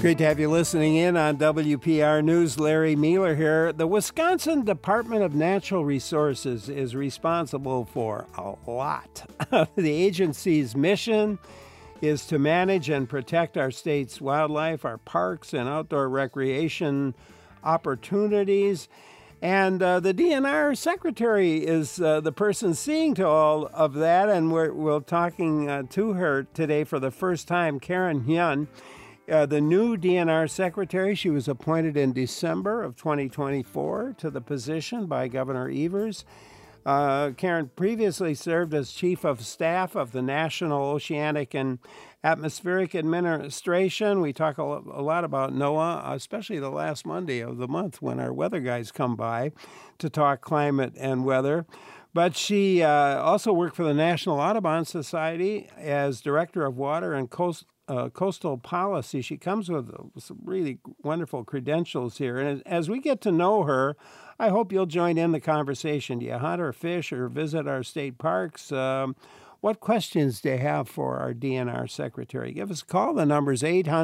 Great to have you listening in on WPR News. Larry Mueller here. The Wisconsin Department of Natural Resources is responsible for a lot. The agency's mission is to manage and protect our state's wildlife, our parks, and outdoor recreation opportunities. And the DNR secretary is the person seeing to all of that, and we're talking to her today for the first time, Karen Hyun. The new DNR secretary, she was appointed in December of 2024 to the position by Governor Evers. Karen previously served as chief of staff of the National Oceanic and Atmospheric Administration. We talk a lot about NOAA, especially the last Monday of the month when our weather guys come by to talk climate and weather. But she also worked for the National Audubon Society as director of water and coastal policy. She comes with some really wonderful credentials here. And as we get to know her, I hope you'll join in the conversation. Do you hunt or fish or visit our state parks? What questions do you have for our DNR secretary? Give us a call. The number's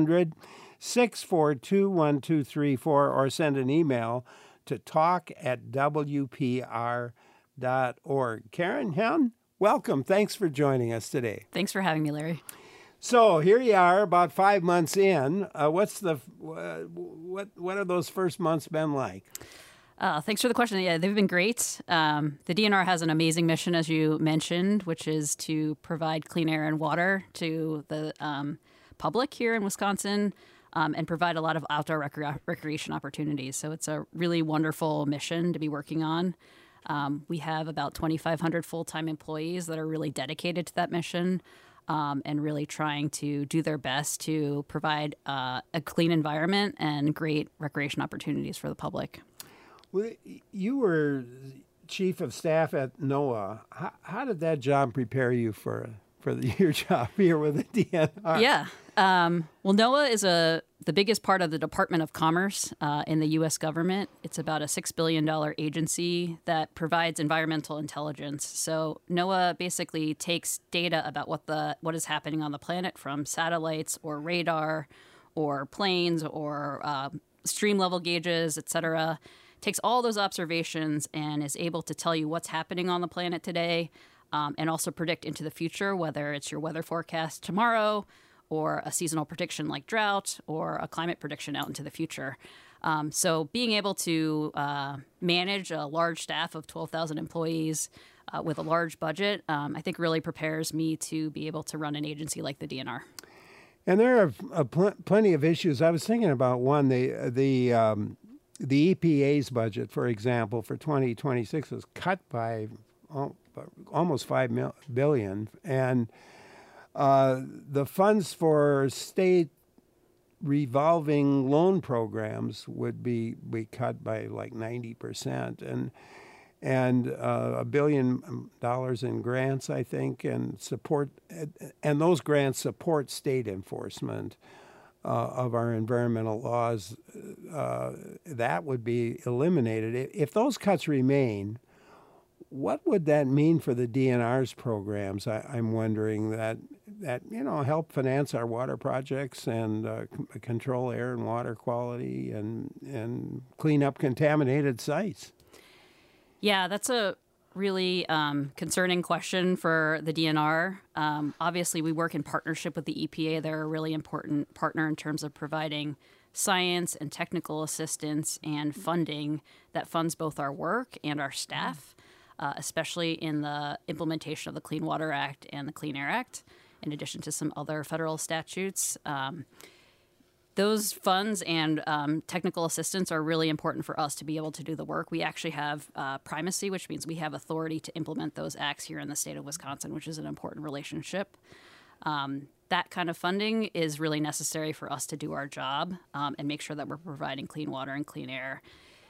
800-642-1234 or send an email to talk@wpr.org. Karen Hyun, welcome. Thanks for joining us today. Thanks for having me, Larry. So here you are, about 5 months in. What have those first months been like? Thanks for the question. Yeah, they've been great. The DNR has an amazing mission, as you mentioned, which is to provide clean air and water to the public here in Wisconsin and provide a lot of outdoor recreation opportunities. So it's a really wonderful mission to be working on. We have about 2,500 full-time employees that are really dedicated to that mission. And really trying to do their best to provide a clean environment and great recreation opportunities for the public. Well, you were chief of staff at NOAA. How did that job prepare you for your job here with the DNR? Yeah. Well, NOAA is the biggest part of the Department of Commerce in the U.S. government. It's about a $6 billion agency that provides environmental intelligence. So NOAA basically takes data about what is happening on the planet from satellites or radar or planes or stream level gauges, et cetera, takes all those observations and is able to tell you what's happening on the planet today and also predict into the future, whether it's your weather forecast tomorrow or a seasonal prediction like drought, or a climate prediction out into the future. So being able to manage a large staff of 12,000 employees with a large budget, I think really prepares me to be able to run an agency like the DNR. And there are plenty of issues. I was thinking about one, the EPA's budget, for example, for 2026 was cut by almost $5 billion. And the funds for state revolving loan programs would be cut by like 90%, and $1 billion in grants, I think, and support, and those grants support state enforcement of our environmental laws. That would be eliminated. If those cuts remain, what would that mean for the DNR's programs? I'm wondering that help finance our water projects and control air and water quality and clean up contaminated sites. Yeah, that's a really concerning question for the DNR. Obviously, we work in partnership with the EPA. They're a really important partner in terms of providing science and technical assistance and funding that funds both our work and our staff. Especially in the implementation of the Clean Water Act and the Clean Air Act, in addition to some other federal statutes. Those funds and technical assistance are really important for us to be able to do the work. We actually have primacy, which means we have authority to implement those acts here in the state of Wisconsin, which is an important relationship. That kind of funding is really necessary for us to do our job and make sure that we're providing clean water and clean air.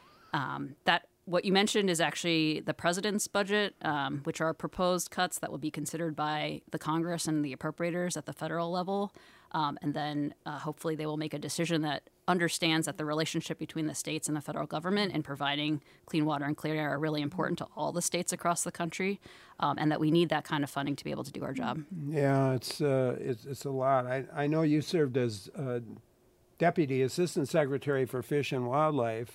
What you mentioned is actually the president's budget, which are proposed cuts that will be considered by the Congress and the appropriators at the federal level. And then hopefully they will make a decision that understands that the relationship between the states and the federal government in providing clean water and clean air are really important to all the states across the country, and that we need that kind of funding to be able to do our job. Yeah, it's a lot. I know you served as Deputy Assistant Secretary for Fish and Wildlife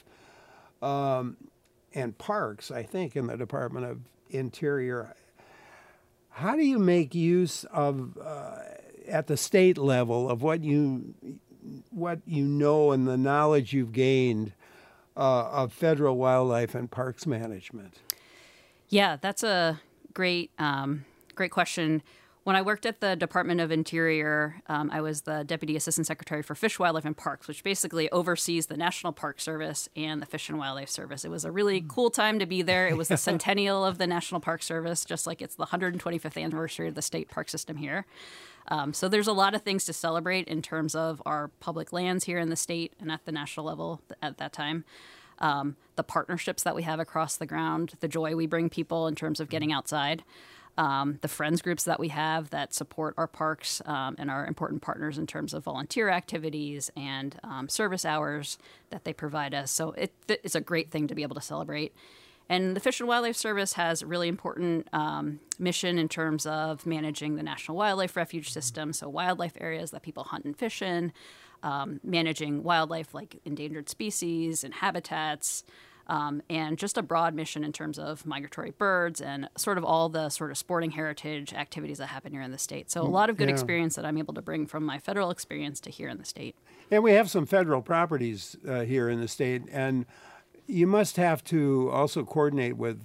and Parks, I think, in the Department of Interior. How do you make use of, at the state level, of what you know and the knowledge you've gained of federal wildlife and parks management? Yeah, that's a great question. When I worked at the Department of Interior, I was the Deputy Assistant Secretary for Fish, Wildlife, and Parks, which basically oversees the National Park Service and the Fish and Wildlife Service. It was a really cool time to be there. It was the centennial of the National Park Service, just like it's the 125th anniversary of the state park system here. So there's a lot of things to celebrate in terms of our public lands here in the state and at the national level at that time. The partnerships that we have across the ground, the joy we bring people in terms of getting outside. The friends groups that we have that support our parks and are important partners in terms of volunteer activities and service hours that they provide us. So it's a great thing to be able to celebrate. And the Fish and Wildlife Service has a really important mission in terms of managing the National Wildlife Refuge System, so wildlife areas that people hunt and fish in, managing wildlife like endangered species and habitats, and just a broad mission in terms of migratory birds and sort of all the sort of sporting heritage activities that happen here in the state. So a lot of good experience that I'm able to bring from my federal experience to here in the state. And we have some federal properties here in the state, and you must have to also coordinate with.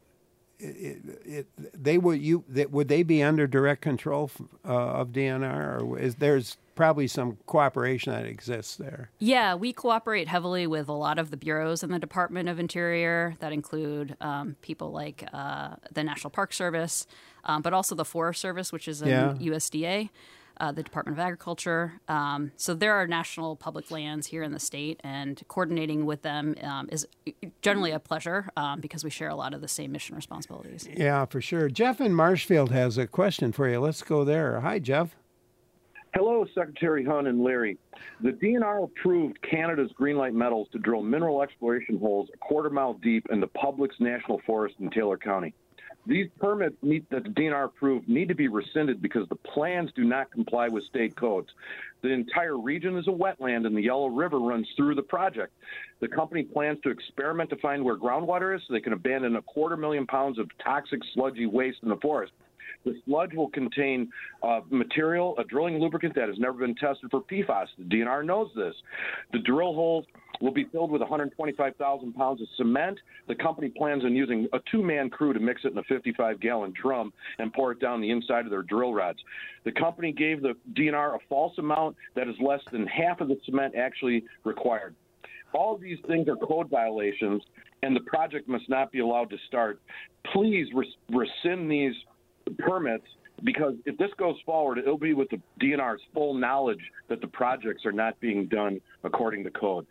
Would they be under direct control of DNR, or there's probably some cooperation that exists there? Yeah, we cooperate heavily with a lot of the bureaus in the Department of Interior that include people like the National Park Service, but also the Forest Service, which is in USDA. The Department of Agriculture. So there are national public lands here in the state, and coordinating with them is generally a pleasure because we share a lot of the same mission responsibilities. Yeah, for sure. Jeff in Marshfield has a question for you. Let's go there. Hi, Jeff. Hello, Secretary Hunt and Larry. The DNR approved Canada's Greenlight Metals to drill mineral exploration holes a quarter-mile deep in the Publix National Forest in Taylor County. These permits that the DNR approved need to be rescinded because the plans do not comply with state codes. The entire region is a wetland, and the Yellow River runs through the project. The company plans to experiment to find where groundwater is so they can abandon 250,000 pounds of toxic sludgy waste in the forest. The sludge will contain material, a drilling lubricant that has never been tested for PFAS. The DNR knows this. The drill holes will be filled with 125,000 pounds of cement. The company plans on using a two-man crew to mix it in a 55-gallon drum and pour it down the inside of their drill rods. The company gave the DNR a false amount that is less than half of the cement actually required. All of these things are code violations, and the project must not be allowed to start. Please rescind these permits, because if this goes forward, it'll be with the DNR's full knowledge that the projects are not being done according to code.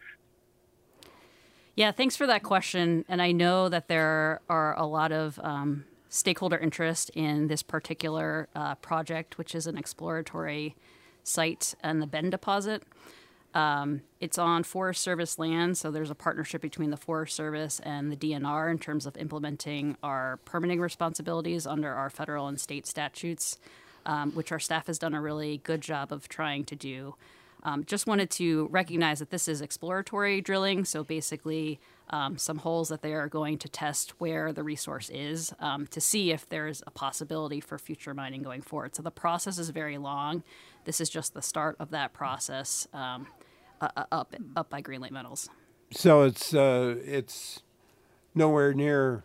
Yeah, thanks for that question. And I know that there are a lot of stakeholder interest in this particular project, which is an exploratory site and the Bend deposit. It's on Forest Service land, so there's a partnership between the Forest Service and the DNR in terms of implementing our permitting responsibilities under our federal and state statutes, which our staff has done a really good job of trying to do. Just wanted to recognize that this is exploratory drilling, so basically some holes that they are going to test where the resource is to see if there's a possibility for future mining going forward. So the process is very long. This is just the start of that process up by Greenlight Metals. So it's nowhere near.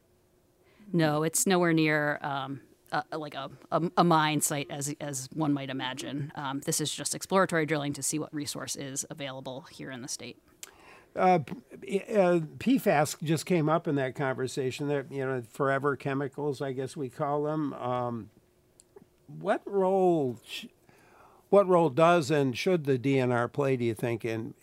No, it's nowhere near like a mine site as one might imagine. This is just exploratory drilling to see what resource is available here in the state. PFAS just came up in that conversation. They're, forever chemicals, I guess we call them. What role does and should the DNR play, do you think, in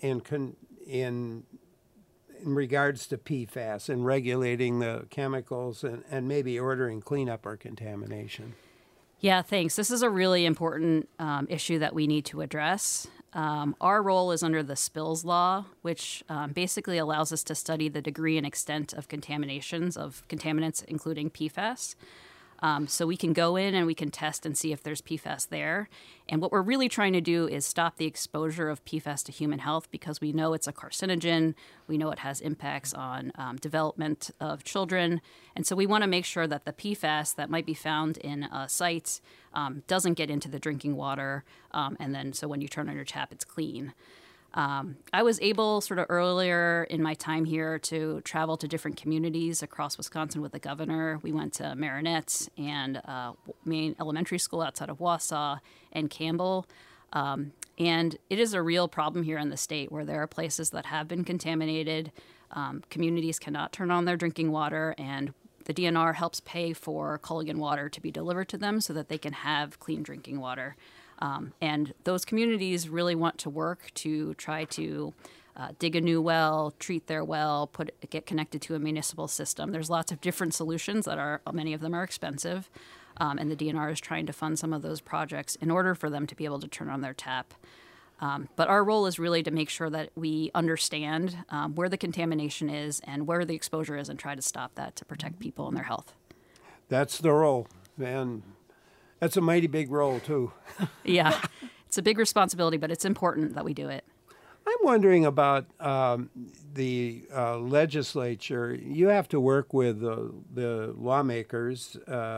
regards to PFAS and regulating the chemicals and maybe ordering cleanup or contamination? Yeah, thanks. This is a really important issue that we need to address. Our role is under the Spills Law, which basically allows us to study the degree and extent of contaminations of contaminants, including PFAS. So we can go in and we can test and see if there's PFAS there. And what we're really trying to do is stop the exposure of PFAS to human health, because we know it's a carcinogen. We know it has impacts on development of children. And so we want to make sure that the PFAS that might be found in sites doesn't get into the drinking water. And then so when you turn on your tap, it's clean. I was able sort of earlier in my time here to travel to different communities across Wisconsin with the governor. We went to Marinette and Maine Elementary School outside of Wausau and Campbell. And it is a real problem here in the state where there are places that have been contaminated. Communities cannot turn on their drinking water, and the DNR helps pay for Culligan water to be delivered to them so that they can have clean drinking water. And those communities really want to work to try to dig a new well, treat their well, get connected to a municipal system. There's lots of different solutions many of them are expensive, and the DNR is trying to fund some of those projects in order for them to be able to turn on their tap. But our role is really to make sure that we understand where the contamination is and where the exposure is and try to stop that to protect people and their health. That's the role, man. That's a mighty big role, too. Yeah, it's a big responsibility, but it's important that we do it. I'm wondering about the legislature. You have to work with the lawmakers,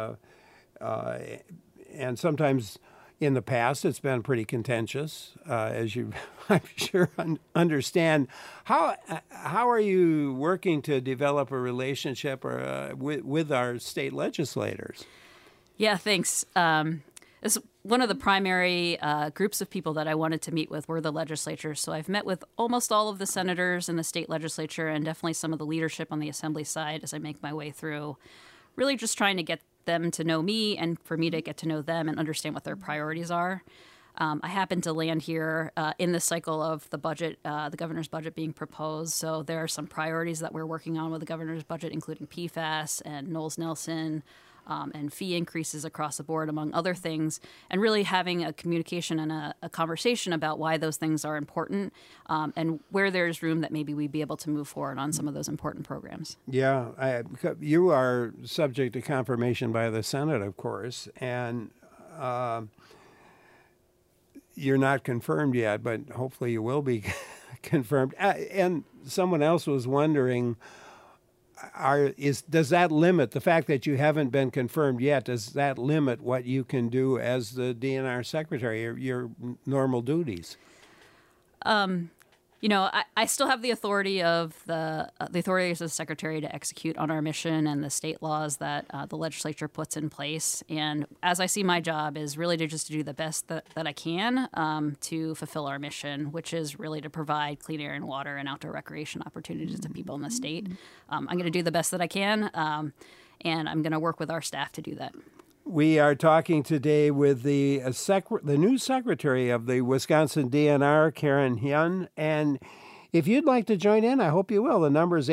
and sometimes in the past it's been pretty contentious, as you, I'm sure, understand. How are you working to develop a relationship with our state legislators? Yeah, thanks. It's one of the primary groups of people that I wanted to meet with were the legislature. So I've met with almost all of the senators in the state legislature and definitely some of the leadership on the assembly side as I make my way through, really just trying to get them to know me and for me to get to know them and understand what their priorities are. I happened to land here in the cycle of the budget, the governor's budget being proposed. So there are some priorities that we're working on with the governor's budget, including PFAS and Knowles-Nelson, and fee increases across the board, among other things, and really having a communication and a conversation about why those things are important and where there's room that maybe we'd be able to move forward on some of those important programs. Yeah, you are subject to confirmation by the Senate, of course, and you're not confirmed yet, but hopefully you will be confirmed. And someone else was wondering, does that limit, the fact that you haven't been confirmed yet, does that limit what you can do as the DNR secretary, your normal duties? I still have the authority of the authority as a secretary to execute on our mission and the state laws that the legislature puts in place. And as I see my job is really to just do the best that I can to fulfill our mission, which is really to provide clean air and water and outdoor recreation opportunities to people in the state. I'm going to do the best that I can, and I'm going to work with our staff to do that. We are talking today with the new secretary of the Wisconsin DNR, Karen Hyun. And if you'd like to join in, I hope you will. The number is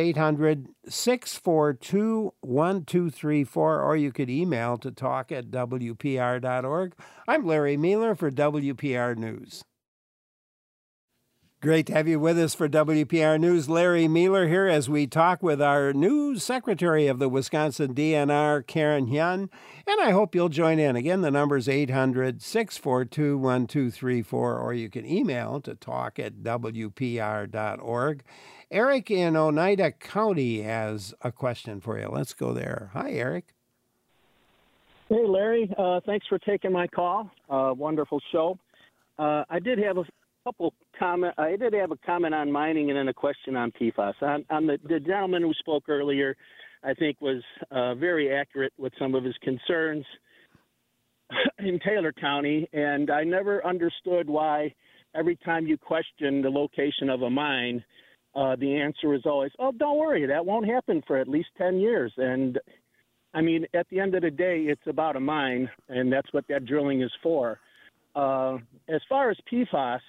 800-642-1234, or you could email to talk@wpr.org. I'm Larry Mueller for WPR News. Great to have you with us for WPR News. Larry Mueller here as we talk with our new secretary of the Wisconsin DNR, Karen Hyun, and I hope you'll join in. Again, the number is 800-642-1234, or you can email to talk@wpr.org. Eric in Oneida County has a question for you. Let's go there. Hi, Eric. Hey, Larry. Thanks for taking my call. Wonderful show. I did have a comment on mining and then a question on PFAS. On the gentleman who spoke earlier, I think was very accurate with some of his concerns in Taylor County, and I never understood why every time you question the location of a mine, the answer is always, "Oh, don't worry, that won't happen for at least 10 years." And I mean, at the end of the day, it's about a mine, and that's what that drilling is for. As far as PFAS,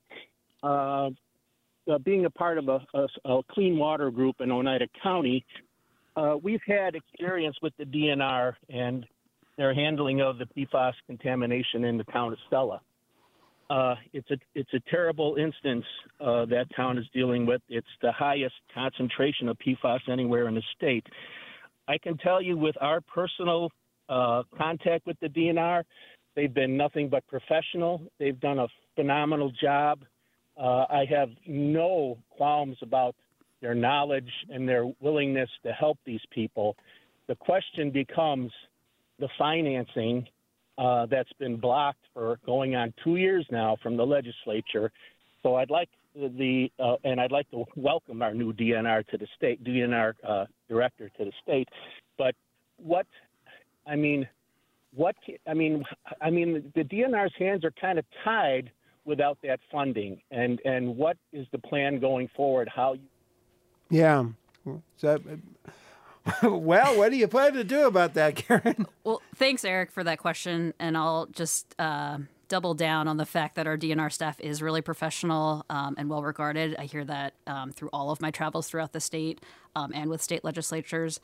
being a part of a clean water group in Oneida County, we've had experience with the DNR and their handling of the PFAS contamination in the town of Stella. It's a terrible instance that town is dealing with. It's the highest concentration of PFAS anywhere in the state. I can tell you with our personal contact with the DNR. They've been nothing but professional. They've done a phenomenal job. I have no qualms about their knowledge and their willingness to help these people. The question becomes the financing that's been blocked for going on 2 years now from the legislature. So I'd like and I'd like to welcome our new DNR to the state, DNR director to the state. But the DNR's hands are kind of tied without that funding. And what is the plan going forward? Yeah. So, well, what do you plan to do about that, Karen? Well, thanks, Eric, for that question. And I'll just double down on the fact that our DNR staff is really professional and well regarded. I hear that through all of my travels throughout the state and with state legislatures.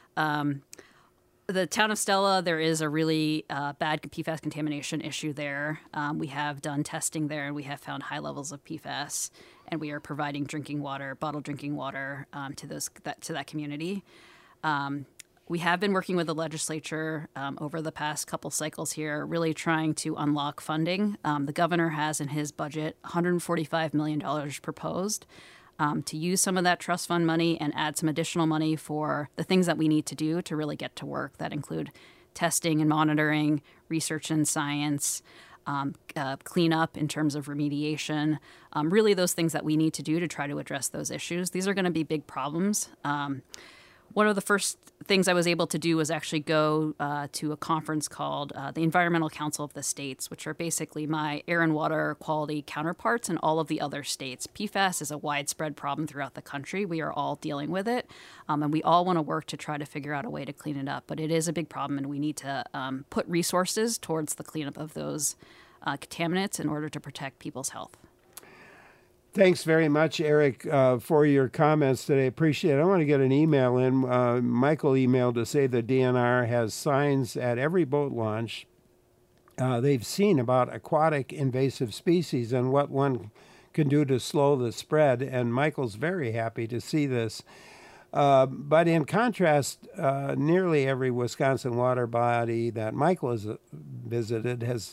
The town of Stella, there is a really bad PFAS contamination issue there. We have done testing there, and we have found high levels of PFAS, and we are providing drinking water, bottled drinking water, to that community. We have been working with the legislature over the past couple cycles here, really trying to unlock funding. The governor has in his budget $145 million proposed to use some of that trust fund money and add some additional money for the things that we need to do to really get to work. That include testing and monitoring, research and science, cleanup in terms of remediation, really those things that we need to do to try to address those issues. These are going to be big problems. One of the first things I was able to do was actually go to a conference called the Environmental Council of the States, which are basically my air and water quality counterparts in all of the other states. PFAS is a widespread problem throughout the country. We are all dealing with it, and we all want to work to try to figure out a way to clean it up. But it is a big problem, and we need to put resources towards the cleanup of those contaminants in order to protect people's health. Thanks very much, Eric, for your comments today. Appreciate it. I want to get an email in. Michael emailed to say the DNR has signs at every boat launch they've seen about aquatic invasive species and what one can do to slow the spread. And Michael's very happy to see this. But in contrast, nearly every Wisconsin water body that Michael has visited has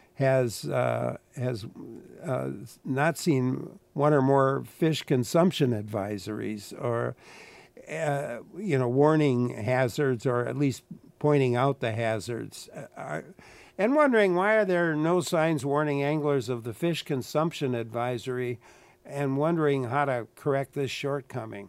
not seen one or more fish consumption advisories or, warning hazards or at least pointing out the hazards. And wondering why are there no signs warning anglers of the fish consumption advisory and wondering how to correct this shortcoming.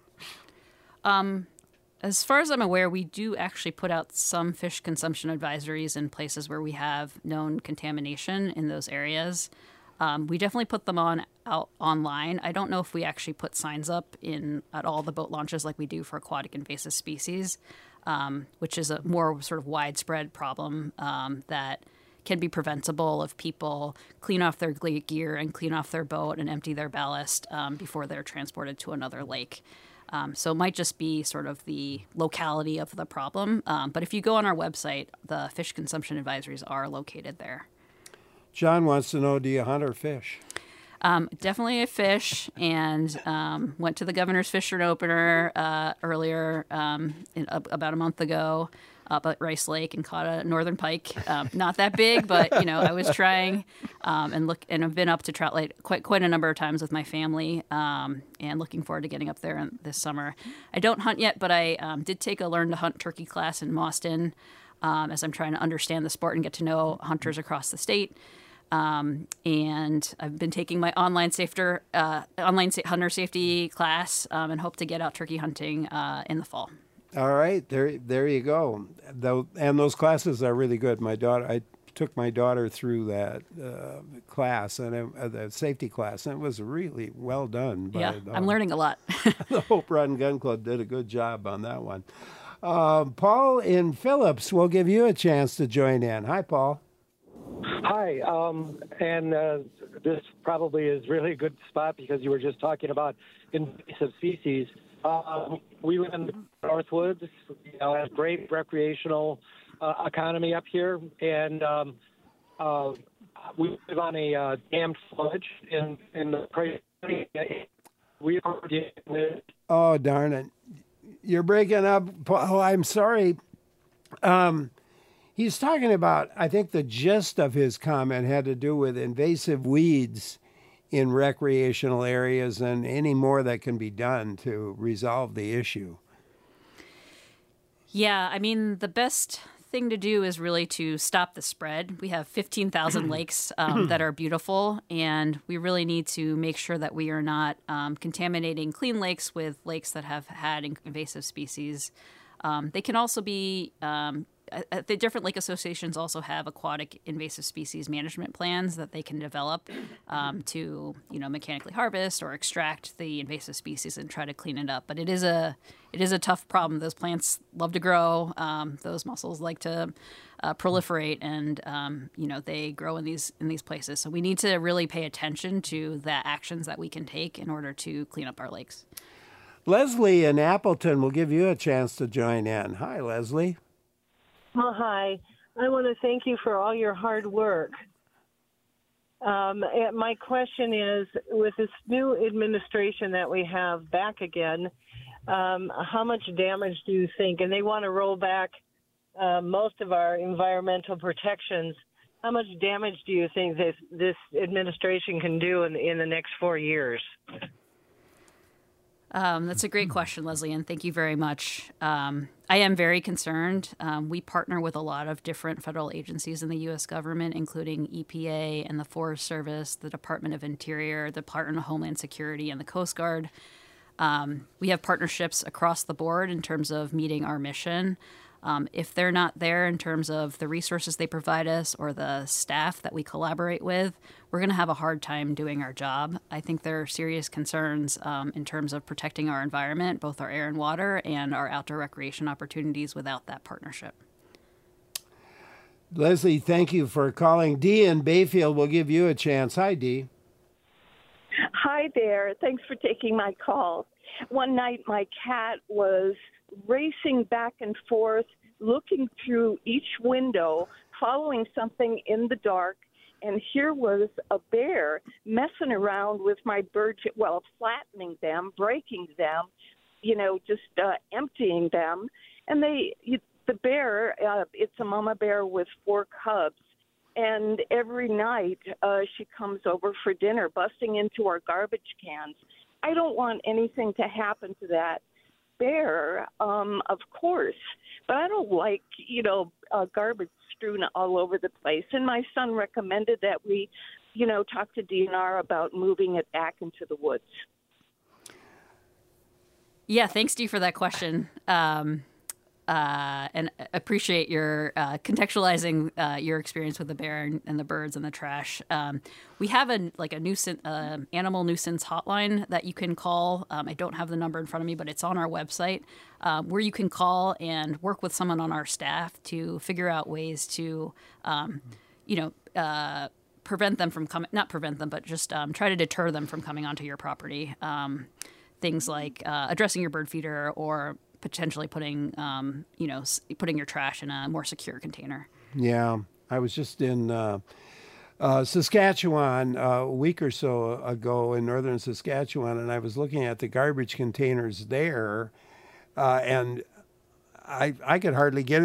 As far as I'm aware, we do actually put out some fish consumption advisories in places where we have known contamination in those areas. We definitely put them out online. I don't know if we actually put signs up at all the boat launches like we do for aquatic invasive species, which is a more sort of widespread problem that can be preventable if people clean off their gear and clean off their boat and empty their ballast before they're transported to another lake. So it might just be sort of the locality of the problem. But if you go on our website, the fish consumption advisories are located there. John wants to know, do you hunt or fish? Definitely a fish, and went to the Governor's Fishery Opener earlier about a month ago up at Rice Lake and caught a northern pike. Not that big, but I was trying and I've been up to Trout Lake quite a number of times with my family and looking forward to getting up there this summer. I don't hunt yet, but I did take a learn to hunt turkey class in Mauston as I'm trying to understand the sport and get to know hunters across the state. And I've been taking my online hunter safety class and hope to get out turkey hunting in the fall. All right, there you go. And those classes are really good. I took my daughter through that class, the safety class, and it was really well done. I'm learning a lot. The Hope Run Gun Club did a good job on that one. Paul in Phillips, we'll give you a chance to join in. Hi, Paul. Hi, and this probably is really a good spot because you were just talking about invasive species. We live in the Northwoods. Have a great recreational economy up here, and we live on a dammed sludge in the we are dealing with. Oh, darn it! You're breaking up, Paul. I'm sorry. He's talking about, I think the gist of his comment had to do with invasive weeds in recreational areas and any more that can be done to resolve the issue. Yeah, I mean, the best thing to do is really to stop the spread. We have 15,000 lakes that are beautiful, and we really need to make sure that we are not contaminating clean lakes with lakes that have had invasive species. They can also be the different lake associations also have aquatic invasive species management plans that they can develop to, mechanically harvest or extract the invasive species and try to clean it up. But it is a tough problem. Those plants love to grow. Those mussels like to proliferate, and they grow in these places. So we need to really pay attention to the actions that we can take in order to clean up our lakes. Leslie in Appleton will give you a chance to join in. Hi, Leslie. Well, hi. I want to thank you for all your hard work. My question is, with this new administration that we have back again, how much damage do you think? And they want to roll back most of our environmental protections. How much damage do you think this administration can do in the next 4 years? That's a great question, Leslie, and thank you very much. I am very concerned. We partner with a lot of different federal agencies in the U.S. government, including EPA and the Forest Service, the Department of Interior, the Department of Homeland Security, and the Coast Guard. We have partnerships across the board in terms of meeting our mission. If they're not there in terms of the resources they provide us or the staff that we collaborate with, we're going to have a hard time doing our job. I think there are serious concerns in terms of protecting our environment, both our air and water, and our outdoor recreation opportunities without that partnership. Leslie, thank you for calling. Dee in Bayfield will give you a chance. Hi, Dee. Hi there. Thanks for taking my call. One night my cat was racing back and forth, looking through each window, following something in the dark, and here was a bear messing around with my birds, flattening them, breaking them, just emptying them. And the bear, it's a mama bear with 4 cubs, and every night she comes over for dinner, busting into our garbage cans. I don't want anything to happen to that bear, of course, but I don't like, garbage strewn all over the place. And my son recommended that we, talk to DNR about moving it back into the woods. Yeah, thanks, Dee, for that question. And appreciate your contextualizing your experience with the bear and the birds and the trash. We have a nuisance animal nuisance hotline that you can call. I don't have the number in front of me, but it's on our website where you can call and work with someone on our staff to figure out ways to, prevent them from coming. Not prevent them, but just try to deter them from coming onto your property. Things like addressing your bird feeder or potentially putting your trash in a more secure container. Yeah, I was just in Saskatchewan a week or so ago in northern Saskatchewan, and I was looking at the garbage containers there, and I could hardly get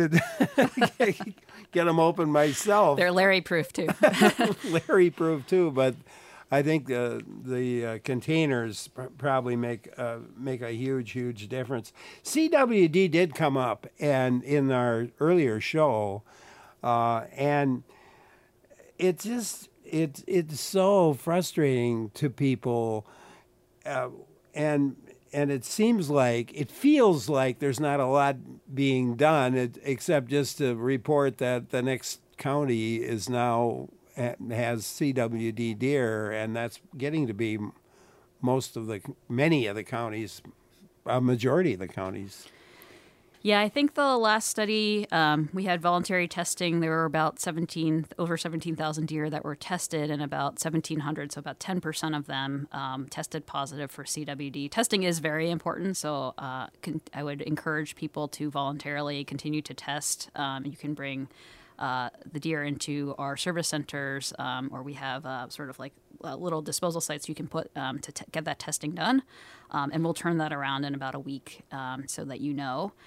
them open myself. They're Larry-proof too. Larry-proof too, but I think the containers probably make a huge difference. CWD did come up and in our earlier show, and it's so frustrating to people, and it feels like there's not a lot being done except just to report that the next county is now has CWD deer, and that's getting to be many of the counties, a majority of the counties. Yeah, I think the last study, we had voluntary testing. There were about over 17,000 deer that were tested, and about 1,700, so about 10% of them tested positive for CWD. Testing is very important, so I would encourage people to voluntarily continue to test. You can bring the deer into our service centers, or we have little disposal sites you can put to get that testing done, and we'll turn that around in about a week so that you know.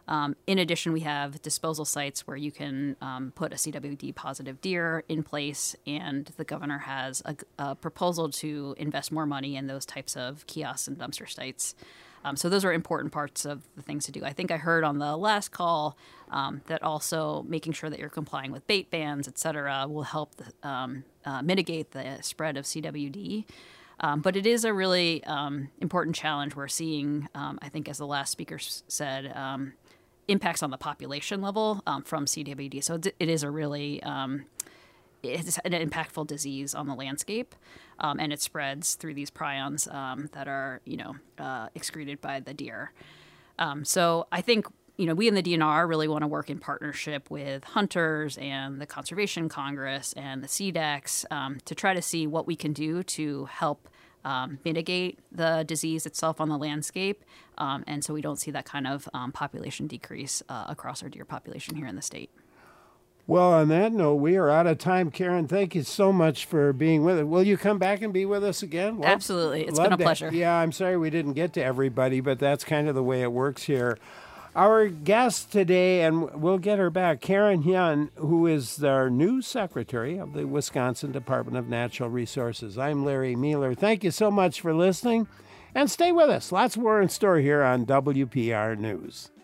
In addition, we have disposal sites where you can put a CWD positive deer in place, and the governor has a proposal to invest more money in those types of kiosks and dumpster sites. So those are important parts of the things to do. I think I heard on the last call that also making sure that you're complying with bait bans, et cetera, will help mitigate the spread of CWD. But it is a really important challenge we're seeing, I think, as the last speaker said, impacts on the population level from CWD. So it is a really it's an impactful disease on the landscape, and it spreads through these prions that are, excreted by the deer. So I think, we in the DNR really want to work in partnership with hunters and the Conservation Congress and the CDEX to try to see what we can do to help mitigate the disease itself on the landscape, and so we don't see that kind of population decrease across our deer population here in the state. Well, on that note, we are out of time. Karen, thank you so much for being with us. Will you come back and be with us again? Well, absolutely. It's been a pleasure. Yeah, I'm sorry we didn't get to everybody, but that's kind of the way it works here. Our guest today, and we'll get her back, Karen Hyun, who is our new secretary of the Wisconsin Department of Natural Resources. I'm Larry Mueller. Thank you so much for listening, and stay with us. Lots more in store here on WPR News.